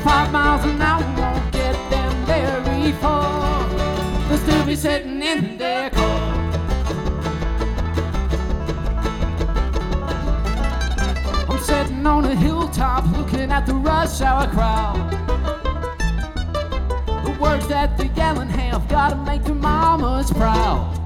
5 miles an hour won't get them very far. They'll still be sitting in their car. I'm sitting on a hilltop looking at the rush hour crowd. The words that they're yelling have gotta make their mamas proud.